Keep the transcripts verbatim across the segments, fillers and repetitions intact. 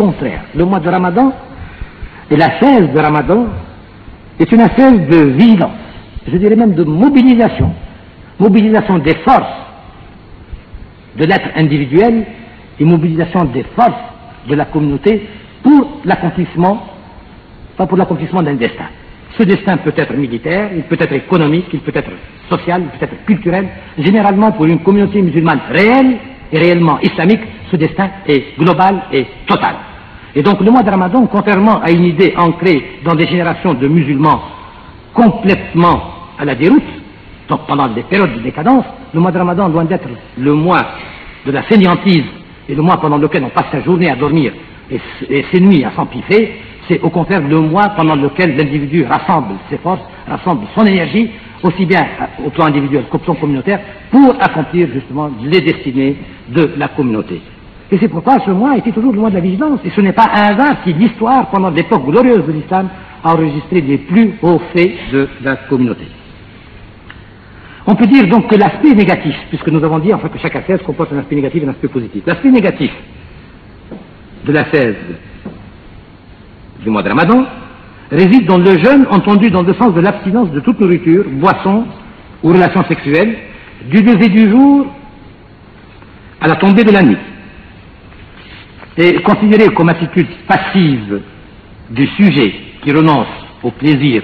contraire. Le mois de Ramadan et la seize de Ramadan est une seize de vigilance, je dirais même de mobilisation, mobilisation des forces de l'être individuel et mobilisation des forces de la communauté pour l'accomplissement, pas pour l'accomplissement d'un destin. Ce destin peut être militaire, il peut être économique, il peut être social, il peut être culturel. Généralement, pour une communauté musulmane réelle et réellement islamique, ce destin est global et total. Et donc le mois de Ramadan, contrairement à une idée ancrée dans des générations de musulmans complètement à la déroute, donc pendant des périodes de décadence, le mois de Ramadan, loin d'être le mois de la fainéantise et le mois pendant lequel on passe sa journée à dormir et, et ses nuits à s'empiffer, c'est au contraire le mois pendant lequel l'individu rassemble ses forces, rassemble son énergie, aussi bien au plan individuel qu'au plan communautaire, pour accomplir justement les destinées de la communauté. Et c'est pourquoi ce mois était toujours le mois de la vigilance. Et ce n'est pas un hasard si l'histoire, pendant l'époque glorieuse de l'islam, a enregistré les plus hauts faits de la communauté. On peut dire donc que l'aspect négatif, puisque nous avons dit enfin que chaque ascèse comporte un aspect négatif et un aspect positif, l'aspect négatif de l'ascèse du mois de Ramadan réside dans le jeûne entendu dans le sens de l'abstinence de toute nourriture, boisson ou relations sexuelles, du lever du jour à la tombée de la nuit. Et considéré comme attitude passive du sujet qui renonce au plaisir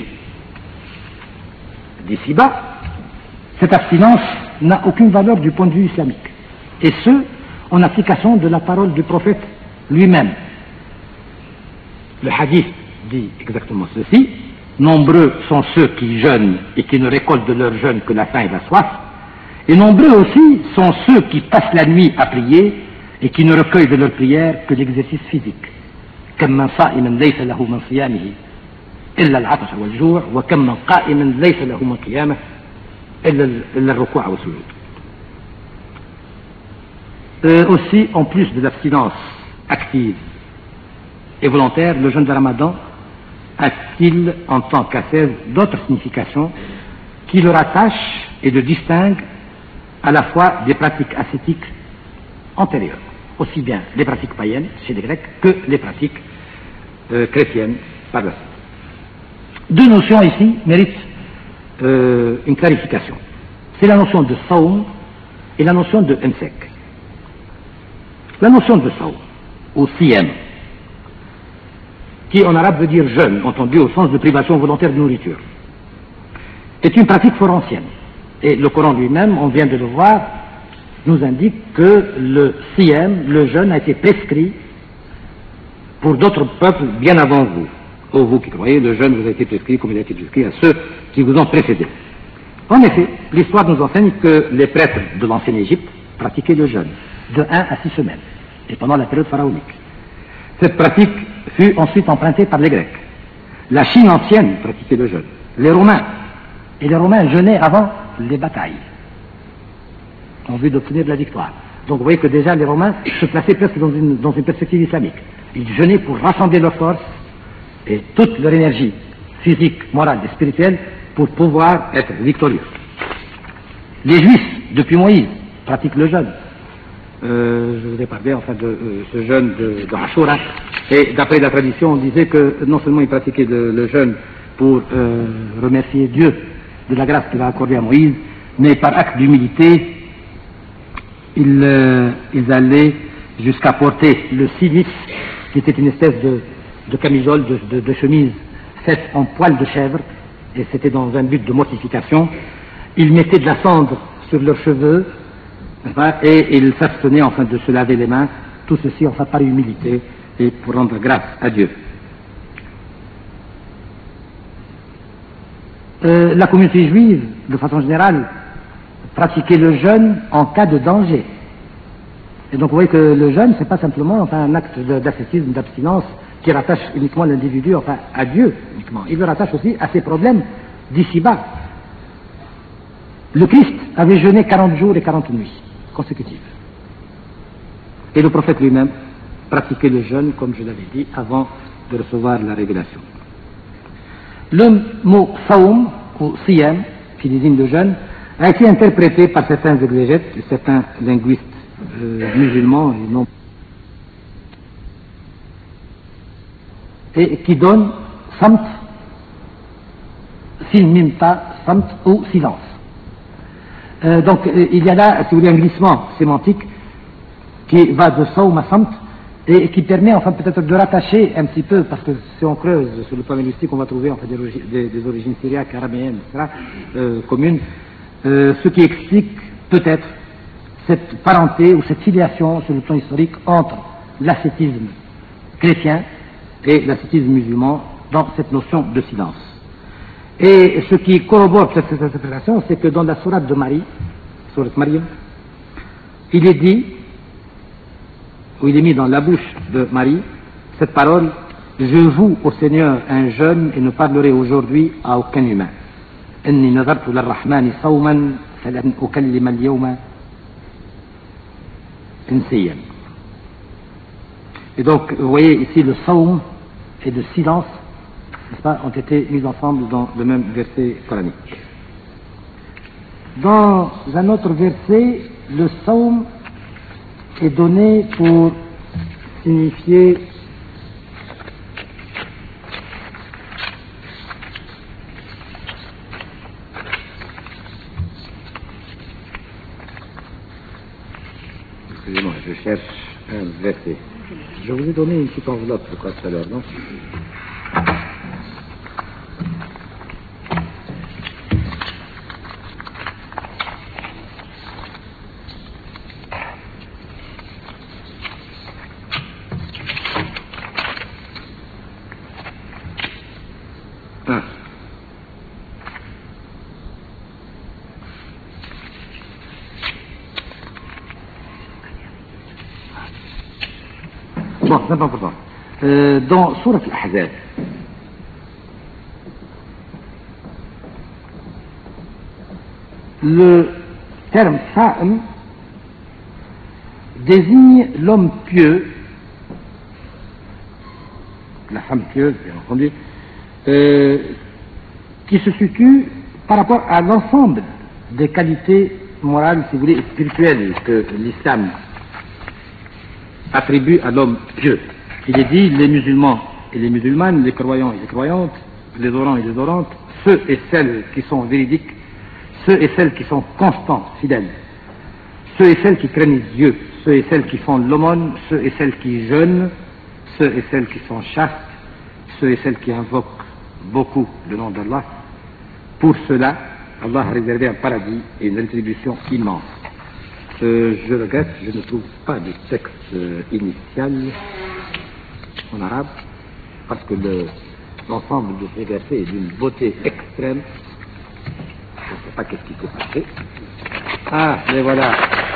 d'ici-bas, cette abstinence n'a aucune valeur du point de vue islamique. Et ce, en application de la parole du prophète lui-même. Le hadith dit exactement ceci: nombreux sont ceux qui jeûnent et qui ne récoltent de leur jeûne que la faim et la soif, et nombreux aussi sont ceux qui passent la nuit à prier et qui ne recueillent de leur prière que l'exercice physique. كم من صائم ليس له من صيامه إلا العطش والجوع وكم من قائم ليس له من قيامه إلا الركوع والسجود. Euh, aussi, en plus de l'abstinence active et volontaire, le jeûne de Ramadan a-t-il en tant qu'ascèse d'autres significations qui le rattachent et le distinguent à la fois des pratiques ascétiques antérieures, aussi bien les pratiques païennes chez les Grecs que les pratiques euh, chrétiennes par la suite. Deux notions ici méritent euh, une clarification. C'est la notion de saum et la notion de imsek. La notion de saum, ou siyam, qui en arabe veut dire jeûne, entendu au sens de privation volontaire de nourriture, est une pratique fort ancienne. Et le Coran lui-même, on vient de le voir, nous indique que le siyam, le jeûne, a été prescrit pour d'autres peuples bien avant vous. Ô vous qui croyez, le jeûne vous a été prescrit comme il a été prescrit à ceux qui vous ont précédés. En effet, l'histoire nous enseigne que les prêtres de l'ancienne Égypte pratiquaient le jeûne de un à six semaines, et pendant la période pharaonique. Cette pratique fut ensuite empruntée par les Grecs. La Chine ancienne pratiquait le jeûne. Les Romains, et les Romains jeûnaient avant les batailles, en vue d'obtenir de la victoire. Donc vous voyez que déjà les Romains se plaçaient presque dans une, dans une perspective islamique. Ils jeûnaient pour rassembler leurs forces et toute leur énergie physique, morale et spirituelle pour pouvoir être victorieux. Les Juifs, depuis Moïse, pratiquent le jeûne. Euh, je vous ai parlé enfin de euh, ce jeûne de, de Ashura, et d'après la tradition on disait que non seulement ils pratiquaient de, le jeûne pour euh, remercier Dieu de la grâce qu'il a accordée à Moïse, mais par acte d'humilité ils, euh, ils allaient jusqu'à porter le silis, qui était une espèce de, de camisole, de, de, de chemise faite en poil de chèvre, et c'était dans un but de mortification. Ils mettaient de la cendre sur leurs cheveux, et ils s'abstenaient enfin de se laver les mains, tout ceci enfin par humilité et pour rendre grâce à Dieu. Euh, la communauté juive, de façon générale, pratiquait le jeûne en cas de danger. Et donc vous voyez que le jeûne, c'est pas simplement enfin un acte d'ascétisme, d'abstinence qui rattache uniquement l'individu enfin à Dieu uniquement. Il le rattache aussi à ses problèmes d'ici-bas. Le Christ avait jeûné quarante jours et quarante nuits consécutives. Et le prophète lui-même pratiquait le jeûne, comme je l'avais dit, avant de recevoir la révélation. Le mot saum, ou siyam, qui désigne le jeûne, a été interprété par certains exégètes et certains linguistes euh, musulmans et non et qui donne samt, sin mimta, samt ou silence. Euh, donc euh, il y a là, si vous voulez, un glissement sémantique qui va de sawm à samt et qui permet enfin peut-être de rattacher un petit peu, parce que si on creuse sur le plan linguistique, on va trouver en fait des, des, des origines syriaques, araméennes, et cetera, euh, communes, euh, ce qui explique peut-être cette parenté ou cette filiation sur le plan historique entre l'ascétisme chrétien et l'ascétisme musulman dans cette notion de silence. Et ce qui corrobore peut-être cette interprétation, c'est que dans la sourate de Marie, sourate Maryam, il est dit, où il est mis dans la bouche de Marie, cette parole: je voue au Seigneur un jeûne et ne parlerai aujourd'hui à aucun humain. Inni nazartu lirrahmani sawman falan ukallima al-yawma insiyan. Et donc, vous voyez ici le sawm et le silence, n'est-ce pas, ont été mis ensemble dans le même verset coranique. Dans un autre verset, le sawm est donné pour signifier excusez-moi, je cherche un verset. Je vous ai donné une petite enveloppe, je crois, tout à l'heure, non? Ah. Bon, c'est pas important. Euh, dans Surat Al-Ahzab, le terme sa'im désigne l'homme pieux, la femme pieuse, bien entendu, euh, qui se situe par rapport à l'ensemble des qualités morales, si vous voulez, et spirituelles que l'islam attribue à l'homme pieux. Il est dit, les musulmans et les musulmanes, les croyants et les croyantes, les orants et les orantes, ceux et celles qui sont véridiques, ceux et celles qui sont constants, fidèles, ceux et celles qui craignent Dieu, ceux et celles qui font l'aumône, ceux et celles qui jeûnent, ceux et celles qui sont chastes, ceux et celles qui invoquent beaucoup le nom d'Allah. Pour cela, Allah a réservé un paradis et une rétribution immense. Euh, je regrette, je ne trouve pas de texte euh, initial en arabe, parce que le, l'ensemble de ces versets est d'une beauté extrême. Je ne sais pas qu'est-ce qui s'est passé. Ah, mais voilà.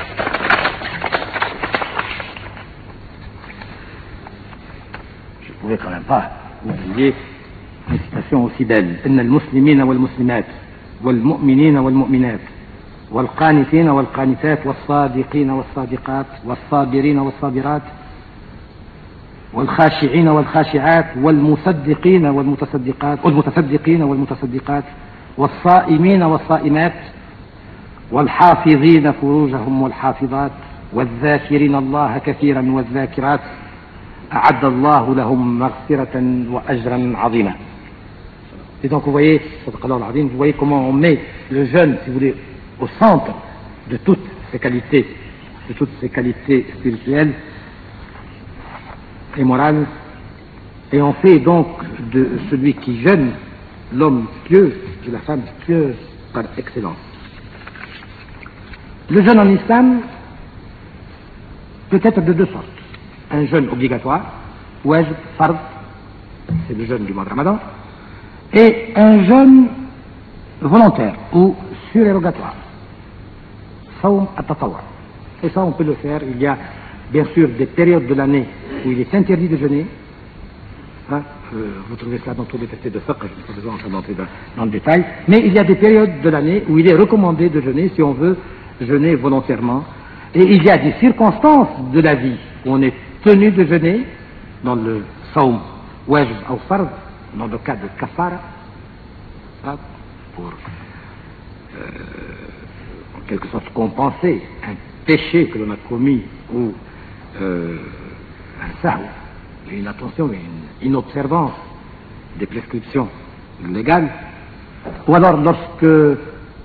Je ne pouvais quand même pas oublier une citation aussi belle. إن المسلمين والمسلمات والمؤمنين والمؤمنات والقانتين والقانتات والصادقين والصادقات والصابرين والصابرات والخاشعين والخاشعات والمصدقين والمتصدقات والمتصدقين والمتصدقات والصائمين والصائمات والحافظين فروجهم والحافظات والذاكرين الله كثيرا والذاكرات أعد الله لهم مغفرة وأجرا عظيما. Et donc vous voyez, vous voyez comment on met le jeûne, si vous voulez, au centre de toutes ces qualités, de toutes ces qualités spirituelles et morales, et on fait donc de celui qui jeûne l'homme pieux et la femme pieuse par excellence. Le jeûne en islam peut être de deux sortes. Un jeûne obligatoire, wajb, fard, c'est le jeûne du mois de Ramadan, et un jeûne volontaire ou surérogatoire, sawm at-tatawwu. Et ça on peut le faire. Il y a bien sûr des périodes de l'année où il est interdit de jeûner. Hein, euh, vous trouvez cela dans tous les traités de fiqh, je n'ai pas besoin d'entrer dans, dans le détail, mais il y a des périodes de l'année où il est recommandé de jeûner si on veut jeûner volontairement. Et il y a des circonstances de la vie où on est tenu de jeûner, dans le sawm wajb ou fard, dans le cas de kafara, hein, pour euh, en quelque sorte compenser un péché que l'on a commis ou euh, un sahou, une inattention, une inobservance des prescriptions légales, ou alors lorsque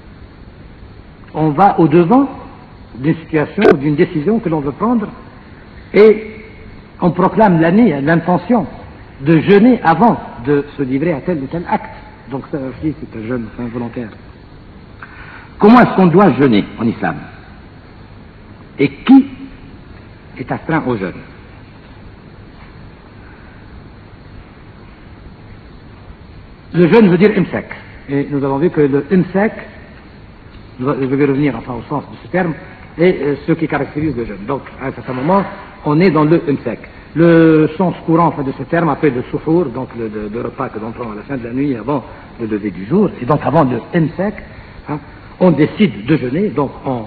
on va au-devant d'une situation ou d'une décision que l'on veut prendre et on proclame l'année, l'intention de jeûner avant de se livrer à tel ou tel acte. Donc ça aussi c'est un jeûne involontaire. Comment est-ce qu'on doit jeûner en islam? Et qui est astreint au jeûne? Le jeûne veut dire imsak. Et nous avons vu que le imsak, je vais revenir enfin au sens de ce terme, est euh, ce qui caractérise le jeûne. Donc à un certain moment, on est dans le imsak. Le sens courant enfin, de ce terme appelle le soufour, donc le, le, le repas que l'on prend à la fin de la nuit avant le lever du jour, et donc avant le imsak, hein, on décide de jeûner, donc on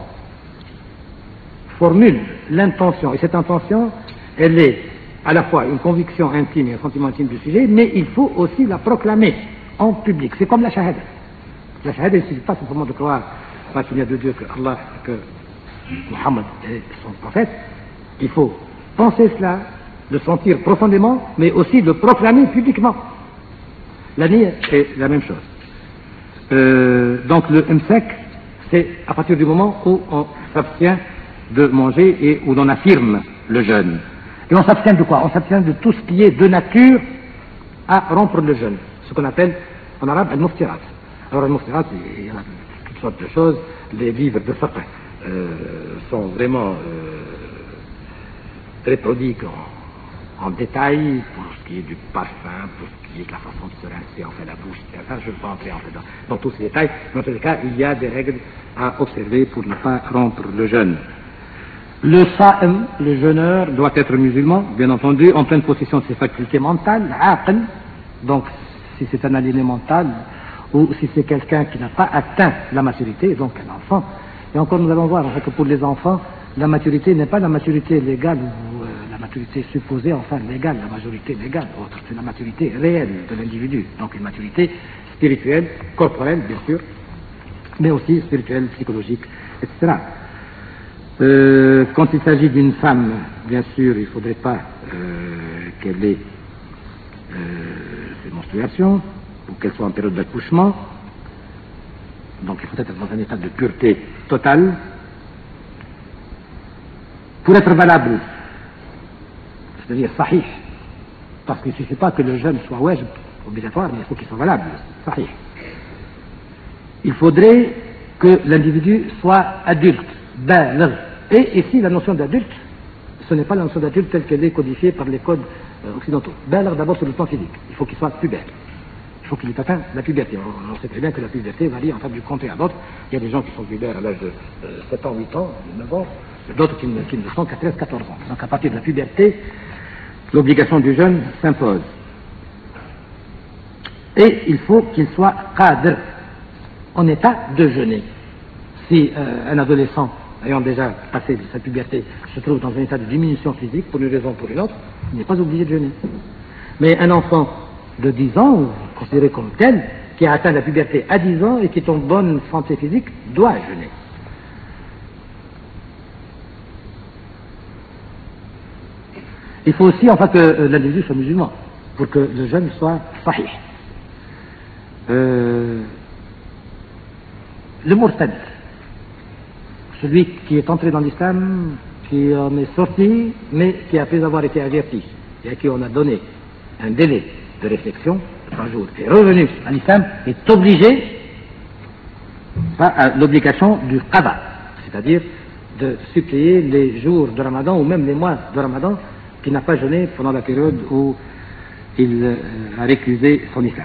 formule l'intention, et cette intention, elle est à la fois une conviction intime et un sentiment intime du sujet, mais il faut aussi la proclamer en public. C'est comme la shahada. La shahada, il ne suffit pas simplement de croire qu'il n'y a de Dieu que Allah, que Muhammad est son prophète. Il faut penser cela, le sentir profondément, mais aussi le proclamer publiquement. La niya est la même chose. Euh, donc le imsak, c'est à partir du moment où on s'abstient de manger et où l'on affirme le jeûne. Et on s'abstient de quoi? On s'abstient de tout ce qui est de nature à rompre le jeûne, ce qu'on appelle en arabe al-muftirat. Alors al-muftirat, il y en a toutes sortes de choses. Les vivres de fiqh euh, sont vraiment euh, très prodiques en, en détail pour ce qui est du parfum, pour ce qui est de la façon de se rincer, enfin la bouche, et cetera. Je ne vais pas entrer en fait dans, dans tous ces détails. Mais en tous les cas, il y a des règles à observer pour ne pas rompre le jeûne. Le sa'im, le jeûneur, doit être musulman, bien entendu, en pleine possession de ses facultés mentales, aql, donc si c'est un aliéné mental, ou si c'est quelqu'un qui n'a pas atteint la maturité, donc un enfant. Et encore, nous allons voir en fait, que pour les enfants, la maturité n'est pas la maturité légale ou euh, la maturité supposée, enfin légale, la majorité légale, autre, c'est la maturité réelle de l'individu, donc une maturité spirituelle, corporelle, bien sûr, mais aussi spirituelle, psychologique, et cetera. Euh, quand il s'agit d'une femme, bien sûr, il ne faudrait pas euh, qu'elle ait euh, ses menstruations, ou qu'elle soit en période d'accouchement. Donc il faut être dans un état de pureté totale. Pour être valable, c'est-à-dire sahih, parce qu'il ne suffit pas que le jeûne soit wajib, obligatoire, mais il faut qu'il soit valable, sahih. Il faudrait que l'individu soit adulte, baligh. Et ici, la notion d'adulte, ce n'est pas la notion d'adulte telle qu'elle est codifiée par les codes euh, occidentaux. Baligh d'abord sur le plan physique, il faut qu'il soit pubère. Il faut qu'il ait atteint la puberté. On, on sait très bien que la puberté varie en fait du comté à d'autres. Il y a des gens qui sont pubères à l'âge de euh, sept ans, huit ans, neuf ans, d'autres qui, qui ne le sont qu'à treize, quatorze ans. Donc à partir de la puberté, l'obligation du jeûne s'impose. Et il faut qu'il soit qadr, en état de jeûner. Si euh, un adolescent ayant déjà passé sa puberté se trouve dans un état de diminution physique, pour une raison ou pour une autre, il n'est pas obligé de jeûner. Mais un enfant de dix ans, considéré comme tel, qui a atteint la puberté à dix ans et qui est en bonne santé physique, doit jeûner. Il faut aussi enfin que euh, l'individu soit musulman, pour que le jeûne soit sahih. Euh, le murtad, celui qui est entré dans l'islam, qui en est sorti, mais qui après avoir été averti, et à qui on a donné un délai de réflexion, trois jours, est revenu à l'islam, est obligé à l'obligation du qada, c'est-à-dire de suppléer les jours de Ramadan ou même les mois de Ramadan qu'il n'a pas jeûné pendant la période où il euh, a récusé son islam.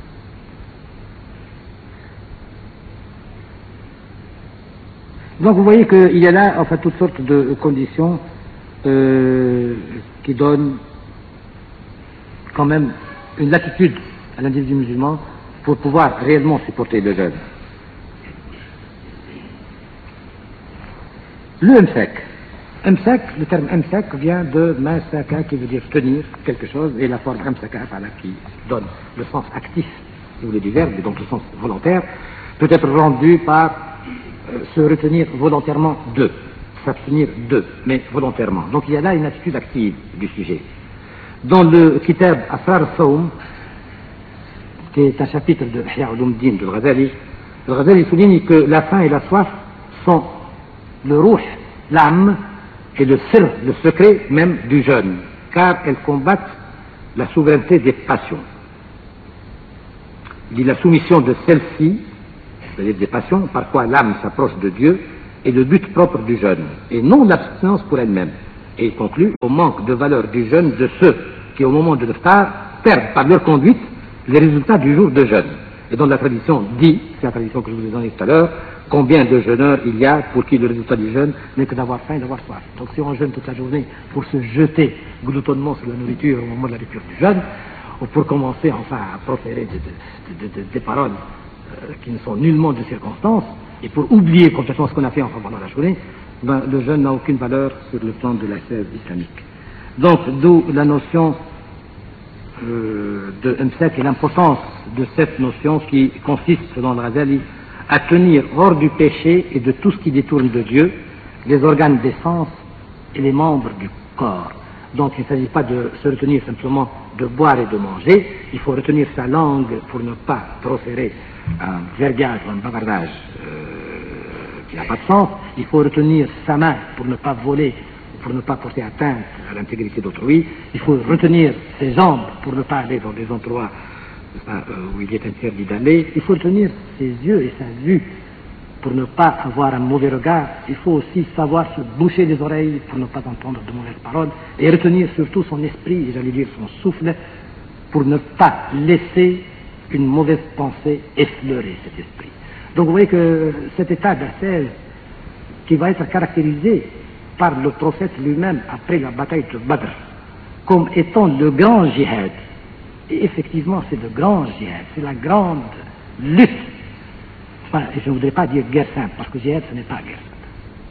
Donc vous voyez qu'il y a là enfin toutes sortes de conditions euh, qui donnent quand même une latitude à l'individu musulman pour pouvoir réellement supporter le jeûne. Le imsak. Imsak, le terme imsak vient de masaka qui veut dire tenir quelque chose et la forme imsaka voilà, qui donne le sens actif, si vous voulez, du verbe et donc le sens volontaire, peut être rendu par euh, se retenir volontairement de, s'abstenir de, mais volontairement. Donc il y a là une attitude active du sujet. Dans le Kitab Asrar al-Sawm, qui est un chapitre de Ihya Ulumuddin de Ghazali, le Ghazali souligne que la faim et la soif sont le ruh, l'âme, et le sir, le secret même du jeûne, car elles combattent la souveraineté des passions. Il dit la soumission de celle-ci, c'est-à-dire des passions, par quoi l'âme s'approche de Dieu, est le but propre du jeûne, et non l'abstinence pour elle-même. Et il conclut au manque de valeur du jeûne de ceux qui, au moment de l'iftar, perdent par leur conduite les résultats du jour de jeûne. Et dont la tradition dit, c'est la tradition que je vous ai donnée tout à l'heure, combien de jeûneurs il y a pour qui le résultat du jeûne n'est que d'avoir faim et d'avoir soif. Donc si on jeûne toute la journée pour se jeter gloutonnement sur la nourriture au moment de la rupture du jeûne, ou pour commencer enfin à proférer de, de, de, de, des paroles euh, qui ne sont nullement de circonstance, et pour oublier complètement ce qu'on a fait enfin pendant la journée, ben, le jeûne n'a aucune valeur sur le plan de la thèse islamique. Donc d'où la notion euh, de imsak et l'importance de cette notion qui consiste, selon le Ghazali, à tenir hors du péché et de tout ce qui détourne de Dieu les organes des sens et les membres du corps. Donc il ne s'agit pas de se retenir simplement de boire et de manger, il faut retenir sa langue pour ne pas proférer un vergage ou un bavardage euh, qui n'a pas de sens, il faut retenir sa main pour ne pas voler, pour ne pas porter atteinte à l'intégrité d'autrui, il faut retenir ses jambes pour ne pas aller dans des endroits où il est interdit d'aller, il faut retenir ses yeux et sa vue pour ne pas avoir un mauvais regard, il faut aussi savoir se boucher les oreilles pour ne pas entendre de mauvaises paroles, et retenir surtout son esprit, et j'allais dire son souffle, pour ne pas laisser une mauvaise pensée effleurer cet esprit. Donc vous voyez que cet état d'ascèse qui va être caractérisé par le prophète lui-même après la bataille de Badr comme étant le grand djihad. Et effectivement, c'est le grand djihad, c'est la grande lutte. Enfin, je ne voudrais pas dire guerre simple, parce que djihad, ce n'est pas guerre simple.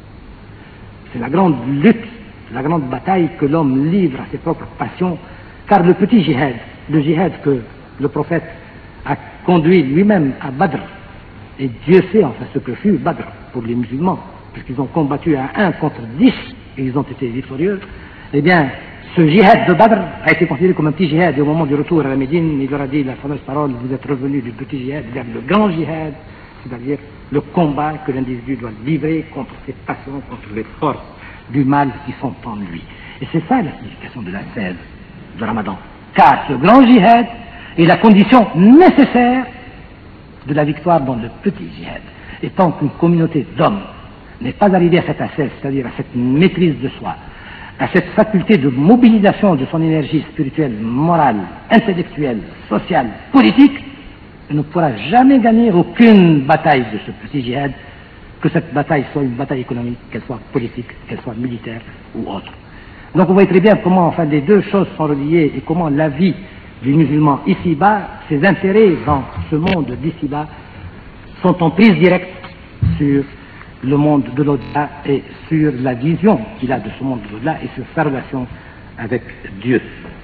C'est la grande lutte, la grande bataille que l'homme livre à ses propres passions, car le petit djihad, le djihad que le prophète a conduit lui-même à Badr, et Dieu sait enfin ce que fut Badr pour les musulmans, puisqu'ils ont combattu à un contre dix, et ils ont été victorieux, eh bien, ce djihad de Badr a été considéré comme un petit djihad, et au moment du retour à la Médine, il leur a dit la fameuse parole, vous êtes revenus du petit djihad vers le grand djihad, c'est-à-dire le combat que l'individu doit livrer contre ses passions, contre les forces du mal qui sont en lui. Et c'est ça la signification de la sève de Ramadan. Car ce grand djihad est la condition nécessaire de la victoire dans le petit djihad. Et tant qu'une communauté d'hommes n'est pas arrivée à cette ascèse, c'est-à-dire à cette maîtrise de soi, à cette faculté de mobilisation de son énergie spirituelle, morale, intellectuelle, sociale, politique, elle ne pourra jamais gagner aucune bataille de ce petit djihad, que cette bataille soit une bataille économique, qu'elle soit politique, qu'elle soit militaire ou autre. Donc vous voyez très bien comment enfin les deux choses sont reliées et comment la vie du musulman ici-bas, ses intérêts dans ce monde d'ici-bas sont en prise directe sur le monde de l'au-delà et sur la vision qu'il a de ce monde de l'au-delà et sur sa relation avec Dieu.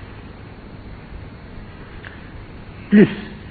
Plus,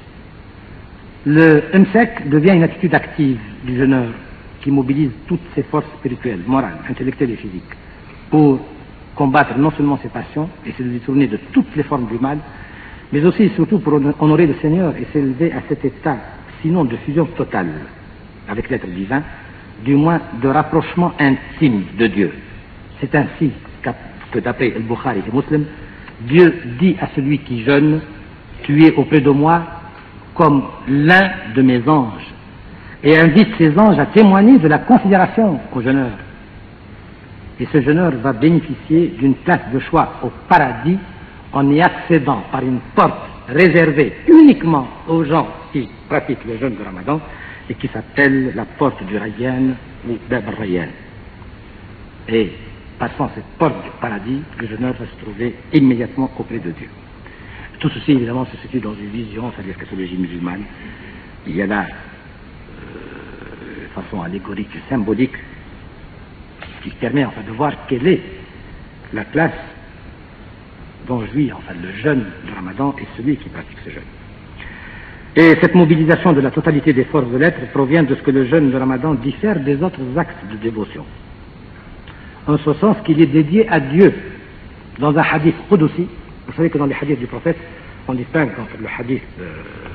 le imsak devient une attitude active du jeûneur qui mobilise toutes ses forces spirituelles, morales, intellectuelles et physiques pour combattre non seulement ses passions et se détourner de toutes les formes du mal, mais aussi et surtout pour honorer le Seigneur et s'élever à cet état, sinon de fusion totale avec l'être divin, du moins de rapprochement intime de Dieu. C'est ainsi que d'après le Bukhari et Muslim, Dieu dit à celui qui jeûne, tu es auprès de moi comme l'un de mes anges, et invite ses anges à témoigner de la considération au jeûneur. Et ce jeûneur va bénéficier d'une place de choix au paradis en y accédant par une porte réservée uniquement aux gens qui pratiquent le jeûne de Ramadan et qui s'appelle la porte du Rayyan ou Bab al-Rayyan. Et passant cette porte du paradis, le jeûneur va se trouver immédiatement auprès de Dieu. Tout ceci évidemment se situe dans une vision, c'est-à-dire l'eschatologie musulmane. Il y a là, euh, de façon allégorique et symbolique, qui permet enfin de voir quelle est la place dont jouit enfin le jeûne de Ramadan et celui qui pratique ce jeûne. Et cette mobilisation de la totalité des forces de l'être provient de ce que le jeûne de Ramadan diffère des autres actes de dévotion. En ce sens qu'il est dédié à Dieu. Dans un hadith Qudsi, Vous savez que dans les hadiths du prophète, on distingue entre le hadith euh,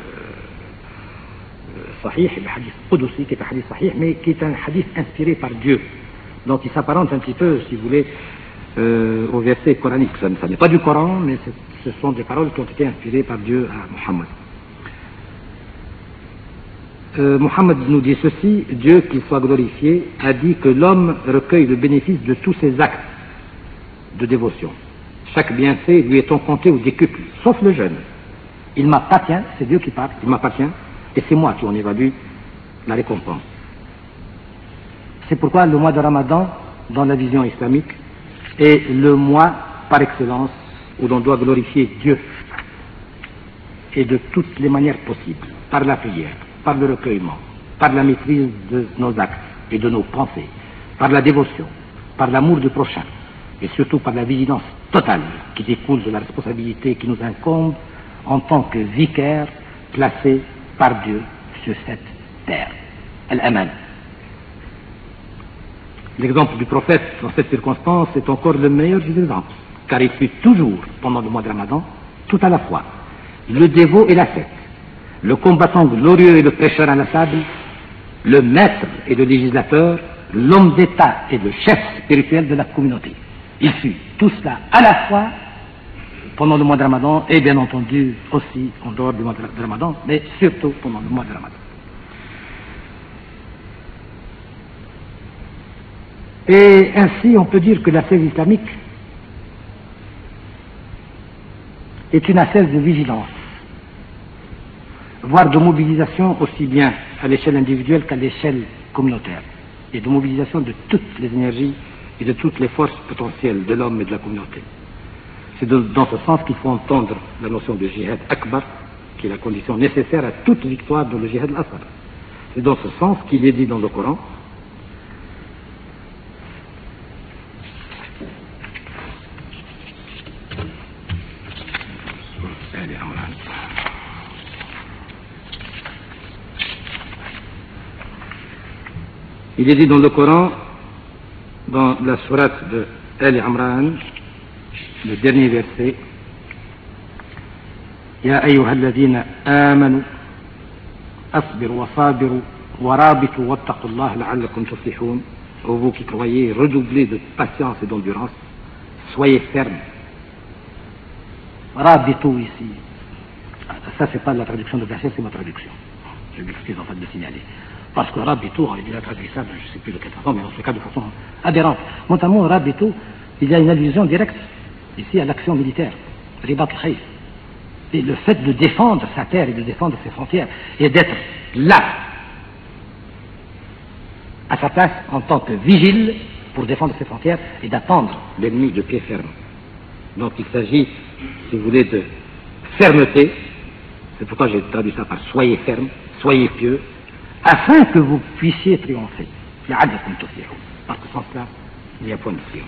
sahih et le hadith qudusi, qui est un hadith sahih, mais qui est un hadith inspiré par Dieu. Donc il s'apparente un petit peu, si vous voulez, euh, au verset coranique. Ça, ça n'est pas du Coran, mais ce sont des paroles qui ont été inspirées par Dieu à Muhammad. Euh, Muhammad nous dit ceci: Dieu, qu'il soit glorifié, a dit que l'homme recueille le bénéfice de tous ses actes de dévotion. Chaque bienfait lui étant compté au décuple, sauf le jeûne. Il m'appartient, c'est Dieu qui parle, il m'appartient, et c'est moi qui en évalue la récompense. C'est pourquoi le mois de Ramadan, dans la vision islamique, est le mois par excellence où l'on doit glorifier Dieu, et de toutes les manières possibles, par la prière, par le recueillement, par la maîtrise de nos actes et de nos pensées, par la dévotion, par l'amour du prochain, et surtout par la vigilance totale qui découle de la responsabilité qui nous incombe en tant que vicaires placés par Dieu sur cette terre. Al-Aman. L'exemple du prophète dans cette circonstance est encore le meilleur des exemples, car il fut toujours, pendant le mois de Ramadan, tout à la fois, le dévot et l'ascète, le combattant glorieux et le prêcheur inlassable, le maître et le législateur, l'homme d'État et le chef spirituel de la communauté. Il fut tout cela à la fois pendant le mois de Ramadan et bien entendu aussi en dehors du mois de Ramadan, mais surtout pendant le mois de Ramadan. Et ainsi on peut dire que l'ascèse islamique est une ascèse de vigilance, voire de mobilisation aussi bien à l'échelle individuelle qu'à l'échelle communautaire, et de mobilisation de toutes les énergies et de toutes les forces potentielles de l'homme et de la communauté. C'est dans ce sens qu'il faut entendre la notion de jihad akbar, qui est la condition nécessaire à toute victoire dans le jihad al-asghar. C'est dans ce sens qu'il est dit dans le Coran: il est dit dans le Coran, dans la sourate de Ali Imran, le dernier verset: Ya ayyuha alladhina amanu asbiru wa sabiru wa rabitu wattaqullaha la'allakum tuflihun. Ô vous qui croyez, redoublez de patience et d'endurance, soyez fermes. Rabitu ici, ça c'est pas la traduction de verset, c'est ma traduction. Je m'excuse en fait de signaler. Parce que Rabitu, il a traduit ça, je ne sais plus de quelle façon, mais en ce cas de façon aberrante. Notamment, Rabitu, il y a une allusion directe ici à l'action militaire, Ribat al-Khayf. Et le fait de défendre sa terre et de défendre ses frontières, et d'être là, à sa place, en tant que vigile pour défendre ses frontières et d'attendre l'ennemi de pied ferme. Donc il s'agit, si vous voulez, de fermeté. C'est pourquoi j'ai traduit ça par soyez ferme, soyez pieux, afin que vous puissiez triompher. Parce que sans cela, il n'y a point de triomphe.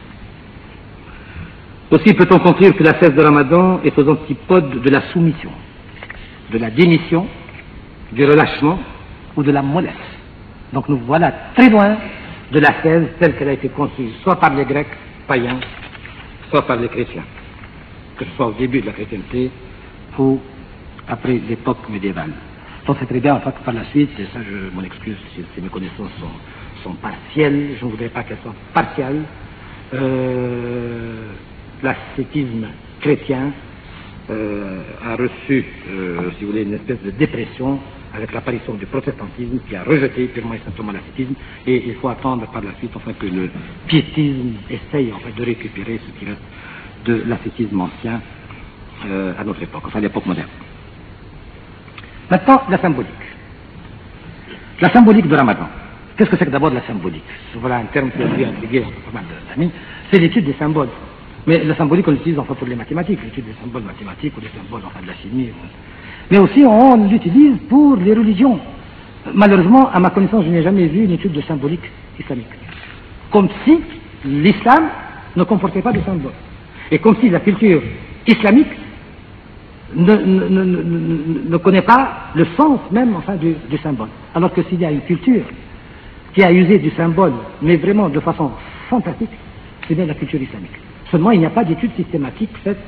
Aussi peut-on conclure que la cesse de Ramadan est aux antipodes de la soumission, de la démission, du relâchement ou de la mollesse. Donc nous voilà très loin de la cesse telle qu'elle a été conçue, soit par les Grecs païens, soit par les chrétiens, que ce soit au début de la chrétienté ou après l'époque médiévale. Donc c'est très bien en fait par la suite, et ça je m'en excuse si, si mes connaissances sont, sont partielles, je ne voudrais pas qu'elles soient partiales. Euh, l'ascétisme chrétien euh, a reçu, euh, si vous voulez, une espèce de dépression avec l'apparition du protestantisme qui a rejeté purement et simplement l'ascétisme, et il faut attendre par la suite enfin que le piétisme essaye en fait de récupérer ce qui reste de l'ascétisme ancien euh, à notre époque, enfin à l'époque moderne. Maintenant, la symbolique. La symbolique de Ramadan. Qu'est-ce que c'est que d'abord la symbolique? Voilà un terme qui a été intrigué entre pas mal d'amis. C'est l'étude des symboles. Mais la symbolique, on l'utilise enfin pour les mathématiques, l'étude des symboles mathématiques ou des symboles enfin de la chimie. Mais aussi, on l'utilise pour les religions. Malheureusement, à ma connaissance, je n'ai jamais vu une étude de symbolique islamique. Comme si l'islam ne comportait pas de symboles. Et comme si la culture islamique ne, ne, ne, ne, ne connaît pas le sens même enfin du, du symbole. Alors que s'il y a une culture qui a usé du symbole, mais vraiment de façon fantastique, c'est bien la culture islamique. Seulement, il n'y a pas d'étude systématique faite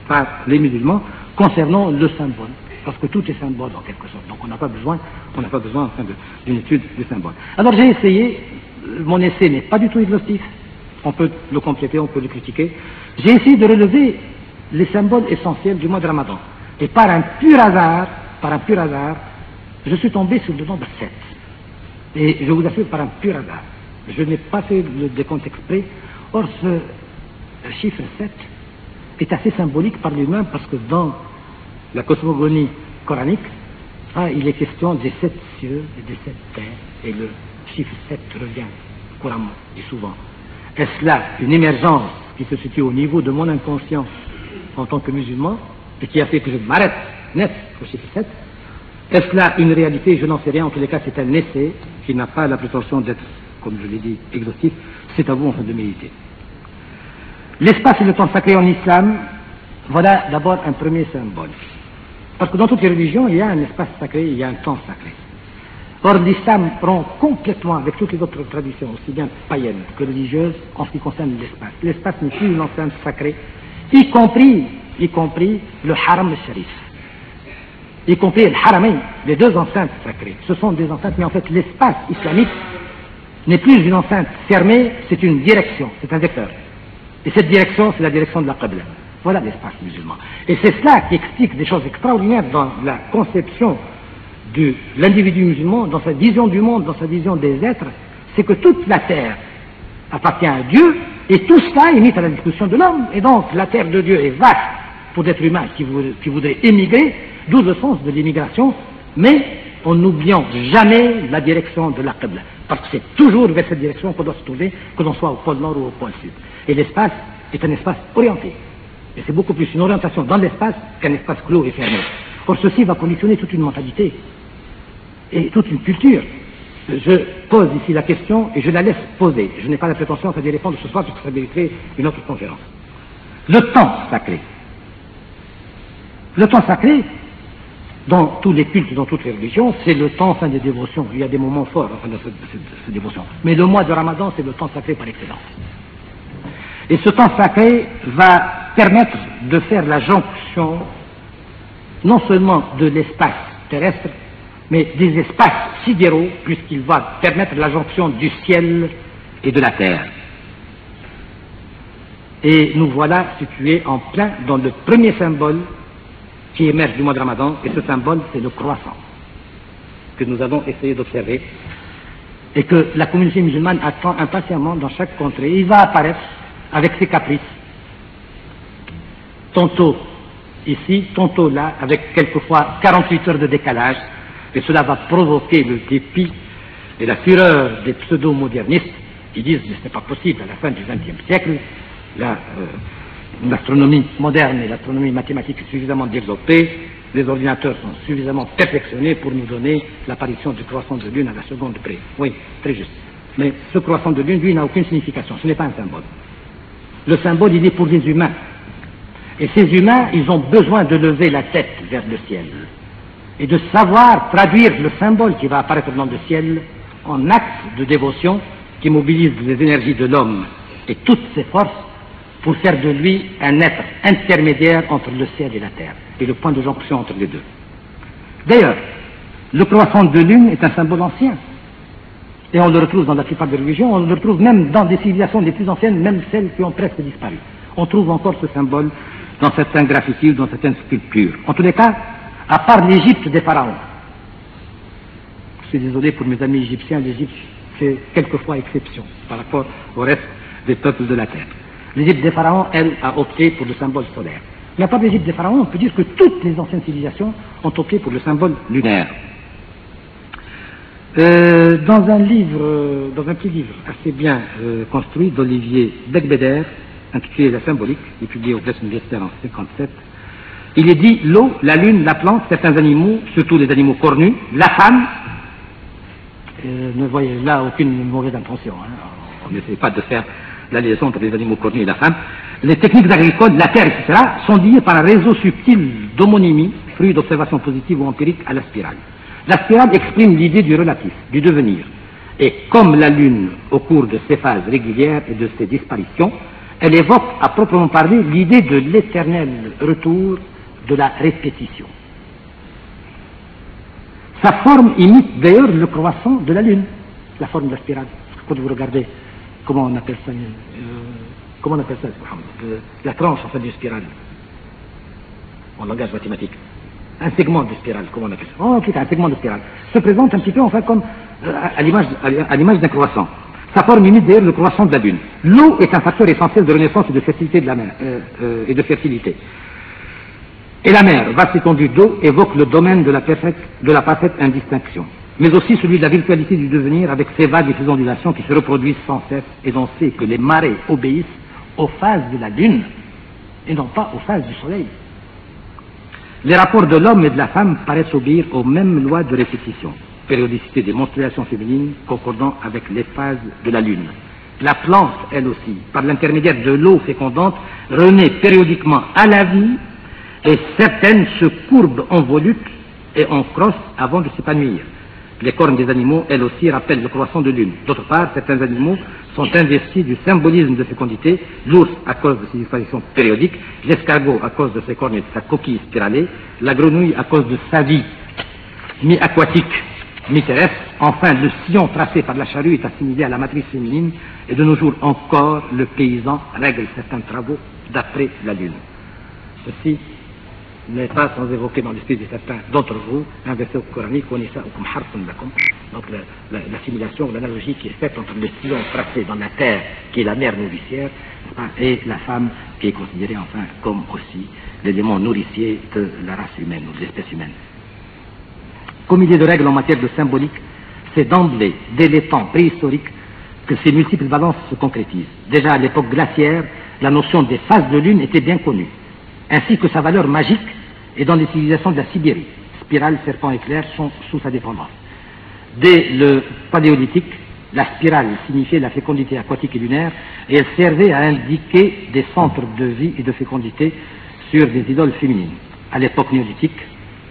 par les musulmans concernant le symbole. Parce que tout est symbole en quelque sorte. Donc on n'a pas besoin, on n'a pas besoin enfin, d'une étude du symbole. Alors j'ai essayé, mon essai n'est pas du tout exhaustif. On peut le compléter, on peut le critiquer. J'ai essayé de relever les symboles essentiels du mois de Ramadan. Et par un pur hasard, par un pur hasard, je suis tombé sur le nombre sept. Et je vous assure, par un pur hasard. Je n'ai pas fait le décompte exprès. Or, ce chiffre sept est assez symbolique par lui-même parce que dans la cosmogonie coranique, ah, il est question des sept cieux et des sept terres. Et le chiffre sept revient couramment et souvent. Est-ce là une émergence qui se situe au niveau de mon inconscient en tant que musulman et qui a fait que je m'arrête net au chiffre sept? Est-ce là une réalité? Je n'en sais rien. En tous les cas, c'est un essai qui n'a pas la prétention d'être, comme je l'ai dit, exhaustif. C'est à vous enfin de méditer. L'espace et le temps sacré en islam, voilà d'abord un premier symbole. Parce que dans toutes les religions, il y a un espace sacré, il y a un temps sacré. Or, l'islam prend complètement, avec toutes les autres traditions, aussi bien païennes que religieuses, en ce qui concerne l'espace. L'espace n'est plus une enceinte sacrée, y compris, y compris le haram al-sharif, y compris le haramain, les deux enceintes sacrées. Ce sont des enceintes, mais en fait, l'espace islamique n'est plus une enceinte fermée, c'est une direction, c'est un vecteur. Et cette direction, c'est la direction de la Qibla. Voilà l'espace musulman. Et c'est cela qui explique des choses extraordinaires dans la conception de l'individu musulman, dans sa vision du monde, dans sa vision des êtres, c'est que toute la terre appartient à Dieu et tout cela est mis à la disposition de l'homme. Et donc la terre de Dieu est vaste pour l'être humain qui, voudrait, qui voudrait émigrer, d'où le sens de l'immigration, mais en n'oubliant jamais la direction de la Qibla. Parce que c'est toujours vers cette direction qu'on doit se tourner, que l'on soit au pôle nord ou au pôle sud. Et l'espace est un espace orienté. Et c'est beaucoup plus une orientation dans l'espace qu'un espace clos et fermé. Or, ceci va conditionner toute une mentalité et toute une culture. Je pose ici la question et je la laisse poser. Je n'ai pas la prétention d'y répondre ce soir, parce que ça mériterait une autre conférence. Le temps sacré. Le temps sacré, dans tous les cultes, dans toutes les religions, c'est le temps enfin, des dévotions. Il y a des moments forts enfin, dans cette, cette, cette dévotion. Mais le mois de Ramadan, c'est le temps sacré par excellence. Et ce temps sacré va permettre de faire la jonction non seulement de l'espace terrestre, mais des espaces sidéraux, puisqu'il va permettre la jonction du ciel et de la terre. Et nous voilà situés en plein dans le premier symbole qui émerge du mois de Ramadan, et ce symbole, c'est le croissant, que nous avons essayé d'observer, et que la communauté musulmane attend impatiemment dans chaque contrée. Il va apparaître avec ses caprices, tantôt ici, tantôt là, avec quelquefois quarante-huit heures de décalage, et cela va provoquer le dépit et la fureur des pseudo-modernistes qui disent que ce n'est pas possible à la fin du vingtième siècle, la, euh, l'astronomie moderne et l'astronomie mathématique est suffisamment développée, les ordinateurs sont suffisamment perfectionnés pour nous donner l'apparition du croissant de lune à la seconde près. Oui, très juste. Mais ce croissant de lune, lui, n'a aucune signification, ce n'est pas un symbole. Le symbole, il est pour les humains. Et ces humains, ils ont besoin de lever la tête vers le ciel et de savoir traduire le symbole qui va apparaître dans le ciel en acte de dévotion qui mobilise les énergies de l'homme et toutes ses forces pour faire de lui un être intermédiaire entre le ciel et la terre et le point de jonction entre les deux. D'ailleurs, le croissant de lune est un symbole ancien et on le retrouve dans la plupart des religions, on le retrouve même dans des civilisations les plus anciennes, même celles qui ont presque disparu. On trouve encore ce symbole dans certains graffitis ou dans certaines sculptures. En tous les cas, à part l'Égypte des pharaons. Je suis désolé pour mes amis égyptiens, l'Égypte fait quelquefois exception par rapport au reste des peuples de la terre. L'Égypte des pharaons, elle, a opté pour le symbole solaire. Mais à part l'Égypte des pharaons, on peut dire que toutes les anciennes civilisations ont opté pour le symbole lunaire. Euh, dans un livre, dans un petit livre assez bien euh, construit d'Olivier Becbéder, intitulé La symbolique, il est publié au Presse universitaire en cinquante-sept, il est dit l'eau, la lune, la plante, certains animaux, surtout les animaux cornus, la femme, euh, ne voyez là aucune mauvaise intention, hein. On n'essaie pas de faire la liaison entre les animaux cornus et la femme, les techniques agricoles, la terre, et cetera, sont liées par un réseau subtil d'homonymie, fruit d'observations positives ou empiriques à la spirale. La spirale exprime l'idée du relatif, du devenir. Et comme la lune, au cours de ses phases régulières et de ses disparitions, elle évoque à proprement parler l'idée de l'éternel retour de la répétition. Sa forme imite d'ailleurs le croissant de la Lune, la forme de la spirale. Quand vous regardez, comment on appelle ça, euh, comment on appelle ça, euh, la tranche en fait d'une spirale, en langage mathématique. Un segment de spirale, comment on appelle ça? Oh, ok, un segment de spirale. Se présente un petit peu enfin comme euh, à l'image à l'image d'un croissant. Sa forme imite d'ailleurs le croissant de la Lune. L'eau est un facteur essentiel de renaissance et de fertilité de la mer, euh, euh, et de fertilité. Et la mer, vaste étendue d'eau, évoque le domaine de la, perfecte, de la parfaite indistinction, mais aussi celui de la virtualité du devenir avec ses vagues et ses ondulations qui se reproduisent sans cesse, et l'on sait que les marées obéissent aux phases de la Lune et non pas aux phases du Soleil. Les rapports de l'homme et de la femme paraissent obéir aux mêmes lois de répétition, périodicité des menstruations féminines concordant avec les phases de la Lune. La plante, elle aussi, par l'intermédiaire de l'eau fécondante, renaît périodiquement à la vie, et certaines se courbent en volute et en crosse avant de s'épanouir. Les cornes des animaux, elles aussi, rappellent le croissant de lune. D'autre part, certains animaux sont investis du symbolisme de fécondité, l'ours à cause de ses disparitions périodiques, l'escargot à cause de ses cornes et de sa coquille spiralée, la grenouille à cause de sa vie mi-aquatique, mi-terrestre. Enfin, le sillon tracé par la charrue est assimilé à la matrice féminine, et de nos jours encore, le paysan règle certains travaux d'après la lune. Ceci n'est pas sans évoquer dans l'esprit de certains d'entre vous un verset coranique, donc l'assimilation ou l'analogie qui est faite entre le sillon tracé dans la terre, qui est la mère nourricière, et la femme qui est considérée enfin comme aussi l'élément nourricier de la race humaine ou de l'espèce humaine. Comme idée de règle en matière de symbolique, c'est d'emblée, dès les temps préhistoriques, que ces multiples valences se concrétisent. Déjà à l'époque glaciaire, la notion des phases de lune était bien connue, ainsi que sa valeur magique, et dans les civilisations de la Sibérie, spirale, serpent, éclair sont sous sa dépendance. Dès le paléolithique, la spirale signifiait la fécondité aquatique et lunaire, et elle servait à indiquer des centres de vie et de fécondité sur des idoles féminines. À l'époque néolithique,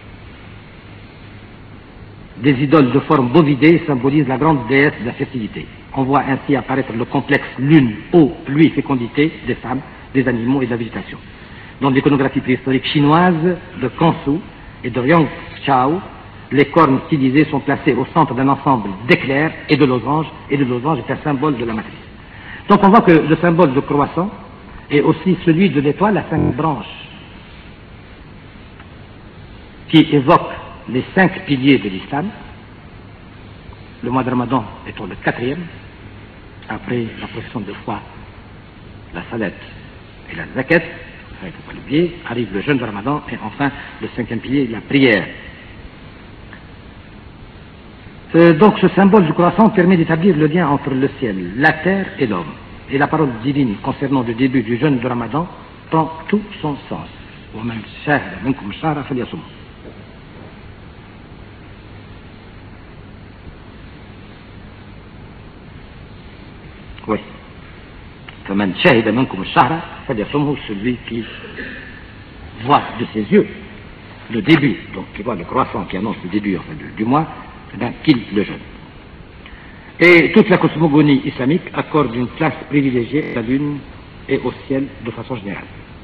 des idoles de forme bovidée symbolisent la grande déesse de la fertilité. On voit ainsi apparaître le complexe lune, eau, pluie, fécondité des femmes, des animaux et de la végétation. Dans l'iconographie préhistorique chinoise de Kansu et de Yangchao, les cornes stylisées sont placées au centre d'un ensemble d'éclairs et de losanges, et le losange est un symbole de la matrice. Donc on voit que le symbole de croissant est aussi celui de l'étoile à cinq branches, qui évoque les cinq piliers de l'islam, le mois de Ramadan étant le quatrième, après la profession de foi, la salat et la zakat. Il ne faut pas l'oublier, arrive le jeûne de Ramadan et enfin le cinquième pilier, la prière. Euh, donc ce symbole du croissant permet d'établir le lien entre le ciel, la terre et l'homme. Et la parole divine concernant le début du jeûne de Ramadan prend tout son sens. Oui. فمن شهد منكم الشهر فليصمه, celui qui voit de ses yeux le début, donc qui voit le croissant qui annonce le début enfin, du, du mois, eh bien, qu'il le jeûne. Et toute la cosmogonie islamique accorde une place privilégiée à la lune et au ciel de façon générale.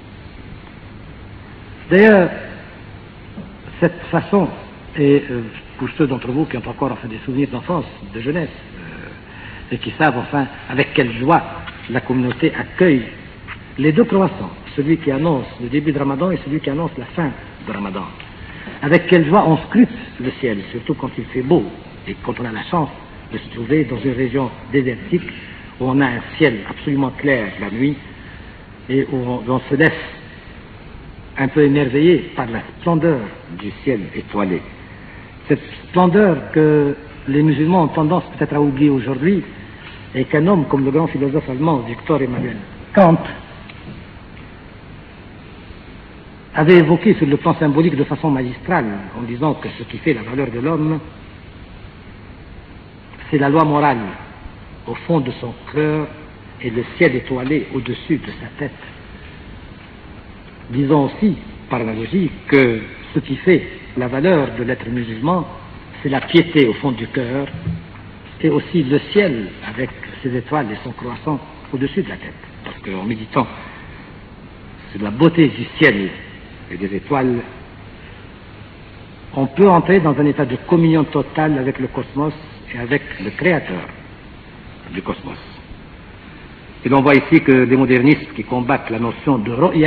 D'ailleurs, cette façon, et euh, pour ceux d'entre vous qui ont encore enfin, des souvenirs d'enfance, de jeunesse, euh, et qui savent enfin avec quelle joie la communauté accueille les deux croissants, celui qui annonce le début de Ramadan et celui qui annonce la fin de Ramadan. Avec quelle joie on scrute le ciel, surtout quand il fait beau et quand on a la chance de se trouver dans une région désertique où on a un ciel absolument clair la nuit et où on, on se laisse un peu émerveillé par la splendeur du ciel étoilé. Cette splendeur que les musulmans ont tendance peut-être à oublier aujourd'hui, et qu'un homme comme le grand philosophe allemand Victor Emmanuel Kant avait évoqué sur le plan symbolique de façon magistrale, en disant que ce qui fait la valeur de l'homme, c'est la loi morale au fond de son cœur et le ciel étoilé au-dessus de sa tête. Disons aussi, par analogie, que ce qui fait la valeur de l'être musulman, c'est la piété au fond du cœur, et aussi le ciel avec ses étoiles et son croissant au-dessus de la tête. qu'en méditant sur la beauté du ciel et des étoiles, on peut entrer dans un état de communion totale avec le cosmos et avec le créateur du cosmos. Et l'on voit ici que les modernistes qui combattent la notion de ru'ya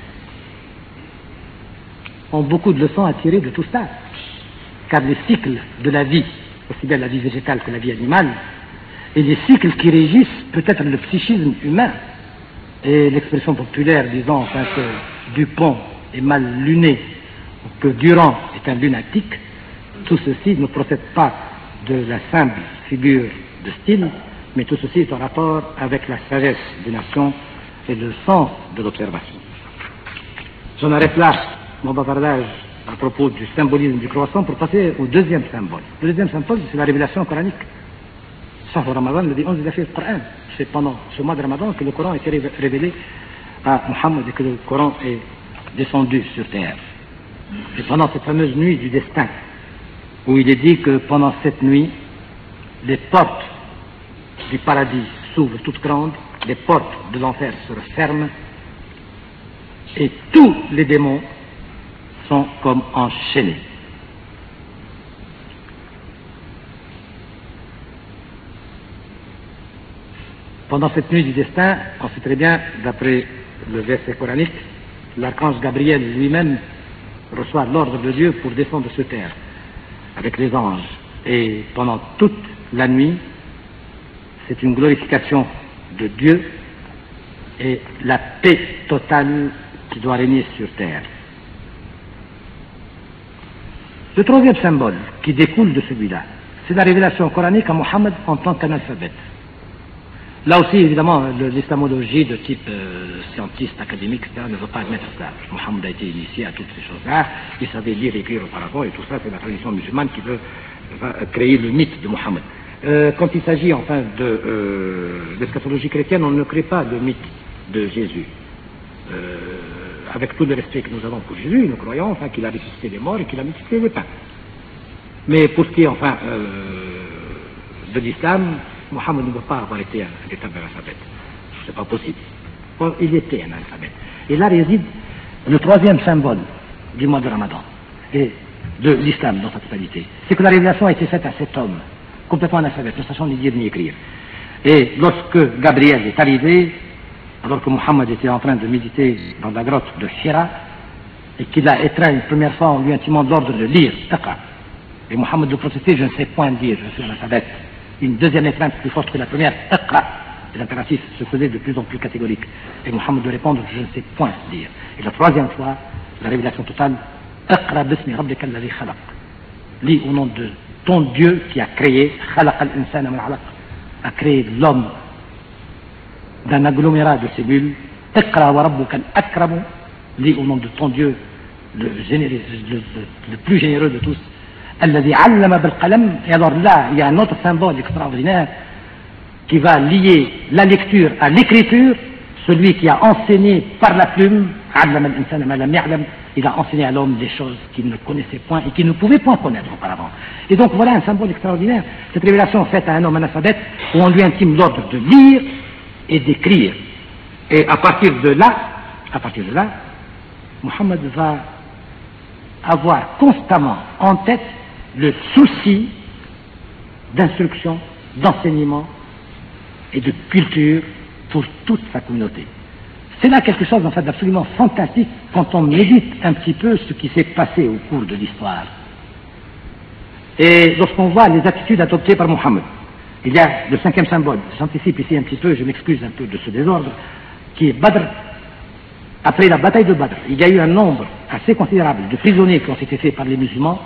ont beaucoup de leçons à tirer de tout ça, car les cycles de la vie, aussi bien la vie végétale que la vie animale, et les cycles qui régissent peut-être le psychisme humain, et l'expression populaire disant enfin que Dupont est mal luné, ou que Durand est un lunatique, tout ceci ne procède pas de la simple figure de style, mais tout ceci est en rapport avec la sagesse des nations et le sens de l'observation. J'en arrête là mon bavardage à propos du symbolisme du croissant pour passer au deuxième symbole. Le deuxième symbole, c'est la révélation coranique. Shahr Ramadan, le dit onze de le Coran. C'est pendant ce mois de Ramadan que le Coran a été révélé à Mohammed et que le Coran est descendu sur terre. Et pendant cette fameuse nuit du destin, où il est dit que pendant cette nuit, les portes du paradis s'ouvrent toutes grandes, les portes de l'enfer se referment, et tous les démons sont comme enchaînés. Pendant cette nuit du destin, on sait très bien, d'après le verset coranique, l'archange Gabriel lui-même reçoit l'ordre de Dieu pour descendre sur terre avec les anges. Et pendant toute la nuit, c'est une glorification de Dieu et la paix totale qui doit régner sur terre. Le troisième symbole qui découle de celui-là, c'est la révélation coranique à Mohammed en tant qu'analphabète. Là aussi, évidemment, l'islamologie de type euh, scientiste, académique, et cetera, ne veut pas admettre ça. Mohammed a été initié à toutes ces choses-là, il savait lire et écrire auparavant, et tout ça, c'est la tradition musulmane qui veut va créer le mythe de Mohammed. Euh, quand il s'agit, enfin, de euh, l'eschatologie chrétienne, on ne crée pas le mythe de Jésus. Euh, avec tout le respect que nous avons pour Jésus, nous croyons, enfin, qu'il a ressuscité les morts et qu'il a multiplié les pains. Mais pour ce qui est, enfin, euh, de l'islam, Mohammed ne peut pas avoir été un véritable analphabète. Ce n'est pas possible. Or, il était un analphabète. Et là réside le troisième symbole du mois de Ramadan et de l'islam dans sa totalité. C'est que la révélation a été faite à cet homme, complètement analphabète, ne sachant ni dire ni écrire. Et lorsque Gabriel est arrivé, alors que Mohammed était en train de méditer dans la grotte de Hira, et qu'il a étreint une première fois en lui intimant l'ordre de lire, Taqra. Et Mohammed lui protestait, je ne sais point dire, je suis analphabète. Une deuxième étreinte plus forte que la première, Taqra. Et l'impératif se faisait de plus en plus catégorique. Et Mohammed lui répondre, je ne sais point dire. Et la troisième fois, la révélation totale, Taqra bismi rabbika alladhi khalaq. Lis au nom de ton Dieu qui a créé, khalaq al-insana min alaq, a créé l'homme d'un agglomérat de cellules. Iqra wa rabbuka al-akram. Lis au nom de ton Dieu, le, généreux, le, le, le plus généreux de tous. Alladhi allama bil qalam. Et alors là, il y a un autre symbole extraordinaire qui va lier la lecture à l'écriture. Celui qui a enseigné par la plume, allama al-insana ma lam ya'lam, il a enseigné à l'homme des choses qu'il ne connaissait point et qu'il ne pouvait point connaître auparavant. Et donc voilà un symbole extraordinaire, cette révélation faite à un homme analphabète où on lui intime l'ordre de lire et d'écrire. Et à partir de là, à partir de là, Mohammed va avoir constamment en tête le souci d'instruction, d'enseignement et de culture pour toute sa communauté. C'est là quelque chose en fait d'absolument fantastique quand on médite un petit peu ce qui s'est passé au cours de l'histoire. Et lorsqu'on voit les attitudes adoptées par Mohammed, il y a le cinquième symbole, j'anticipe ici un petit peu, je m'excuse un peu de ce désordre, qui est Badr. Après la bataille de Badr, il y a eu un nombre assez considérable de prisonniers qui ont été faits par les musulmans.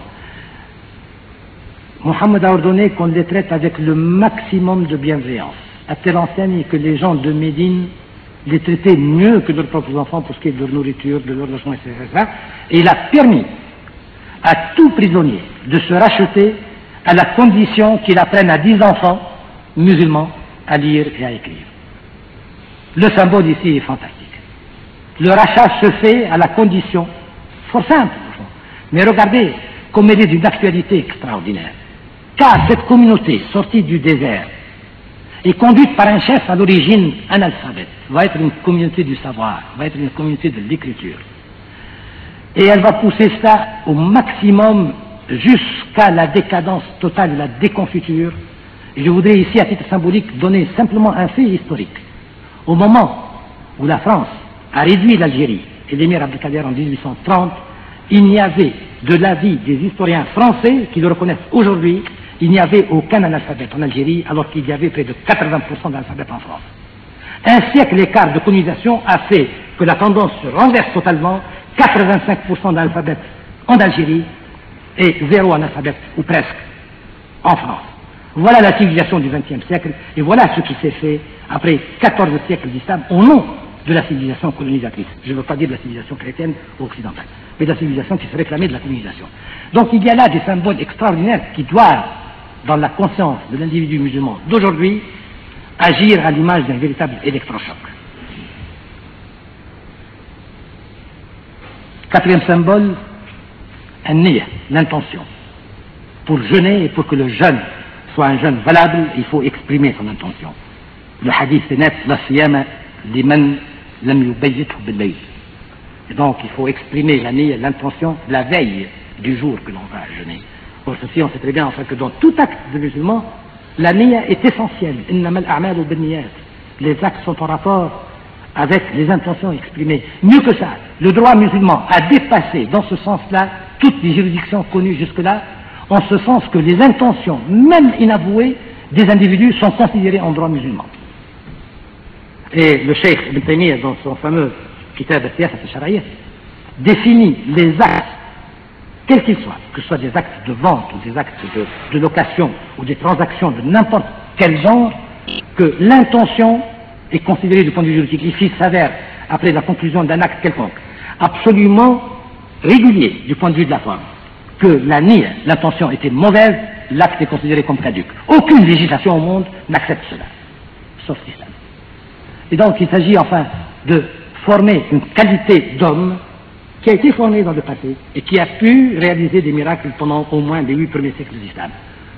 Mohammed a ordonné qu'on les traite avec le maximum de bienveillance, à telle enseigne que les gens de Médine les traitaient mieux que leurs propres enfants pour ce qui est de leur nourriture, de leur logement, et cetera. Et il a permis à tout prisonnier de se racheter à la condition qu'il apprenne à dix enfants musulmans à lire et à écrire. Le symbole ici est fantastique. Le rachat se fait à la condition, fort simple, mais regardez comme elle est d'une actualité extraordinaire. Car cette communauté sortie du désert est conduite par un chef à l'origine analphabète, va être une communauté du savoir, va être une communauté de l'écriture. Et elle va pousser ça au maximum jusqu'à la décadence totale, la déconfiture. Et je voudrais ici, à titre symbolique, donner simplement un fait historique. Au moment où la France a réduit l'Algérie et l'émir Abdelkader en mille huit cent trente, il n'y avait, de l'avis des historiens français qui le reconnaissent aujourd'hui, il n'y avait aucun analphabète en Algérie, alors qu'il y avait près de quatre-vingts pour cent d'analphabètes en France. Un siècle écart de colonisation a fait que la tendance se renverse totalement, quatre-vingt-cinq pour cent d'analphabètes en Algérie et zéro analphabète, ou presque, en France. Voilà la civilisation du vingtième siècle, et voilà ce qui s'est fait après quatorze siècles d'islam au nom de la civilisation colonisatrice. Je ne veux pas dire de la civilisation chrétienne ou occidentale, mais de la civilisation qui se réclamait de la colonisation. Donc il y a là des symboles extraordinaires qui doivent, dans la conscience de l'individu musulman d'aujourd'hui, agir à l'image d'un véritable électrochoc. Quatrième symbole, an-niyya, l'intention. Pour jeûner et pour que le jeûne soit un jeûne valable, il faut exprimer son intention. Le hadith est net, la siyama liman lam yubayyithu bil-layl. Et donc il faut exprimer la niyya, l'intention, la veille du jour que l'on va jeûner. Pour ceci, on sait très bien enfin que dans tout acte de musulman, la niyya est essentielle. Innamal a'malu bin-niyyat. Les actes sont en rapport avec les intentions exprimées. Mieux que ça, le droit musulman a dépassé dans ce sens-là toutes les juridictions connues jusque-là, en ce sens que les intentions, même inavouées, des individus sont considérées en droit musulman. Et le cheikh Ibn Taymiyyah, dans son fameux Kitab al-Siyasat al-Shar'iyya, définit les actes, quels qu'ils soient, que ce soit des actes de vente ou des actes de, de location ou des transactions de n'importe quel genre, que l'intention est considérée du point de vue juridique. S'il s'avère, après la conclusion d'un acte quelconque, absolument régulier du point de vue de la forme, que la niyya, l'intention était mauvaise, l'acte est considéré comme caduc. Aucune législation au monde n'accepte cela, sauf l'islam. Et donc il s'agit enfin de former une qualité d'homme qui a été formée dans le passé et qui a pu réaliser des miracles pendant au moins les huit premiers siècles de l'islam,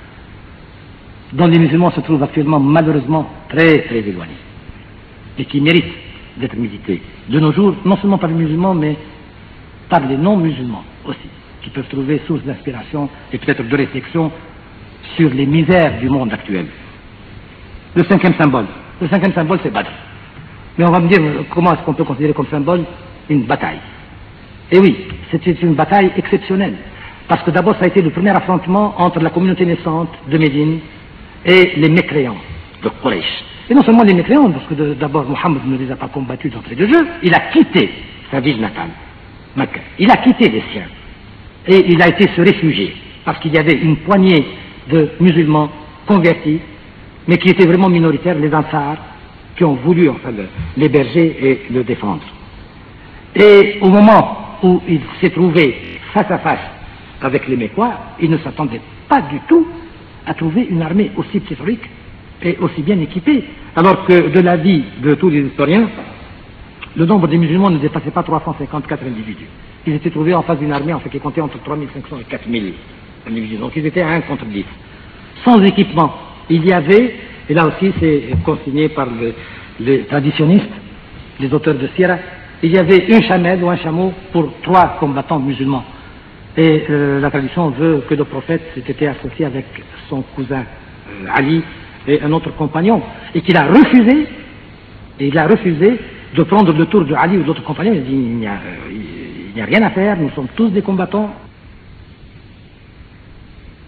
dont les musulmans se trouvent actuellement malheureusement très très éloignés et qui méritent d'être médités de nos jours, non seulement par les musulmans mais par les non-musulmans aussi, qui peuvent trouver source d'inspiration et peut-être de réflexion sur les misères du monde actuel. Le cinquième symbole, le cinquième symbole c'est Badr. Mais on va me dire, comment est-ce qu'on peut considérer comme symbole une bataille? Et oui, c'était une bataille exceptionnelle, parce que d'abord ça a été le premier affrontement entre la communauté naissante de Médine et les mécréants de Quraysh. Et non seulement les mécréants, parce que d'abord Mohammed ne les a pas combattus d'entrée de jeu, il a quitté sa ville natale, Mecca. Il a quitté les siens, et il a été se réfugier, parce qu'il y avait une poignée de musulmans convertis, mais qui étaient vraiment minoritaires, les Ansars, qui ont voulu enfin l'héberger et le défendre. Et au moment où il s'est trouvé face à face avec les Mécois, il ne s'attendait pas du tout à trouver une armée aussi pléthorique et aussi bien équipée, alors que de l'avis de tous les historiens, le nombre des musulmans ne dépassait pas trois cent cinquante-quatre individus. Ils étaient trouvés en face d'une armée en fait, qui comptait entre trois mille cinq cents et quatre mille individus, donc ils étaient à un contre dix. Sans équipement, il y avait, et là aussi c'est consigné par le, les traditionnistes, les auteurs de Sira, il y avait une chamelle ou un chameau pour trois combattants musulmans. Et euh, la tradition veut que le prophète s'était associé avec son cousin euh, Ali et un autre compagnon, et qu'il a refusé, et il a refusé de prendre le tour de Ali ou d'autres compagnons. Il a dit, il n'y a, euh, il n'y a rien à faire, nous sommes tous des combattants,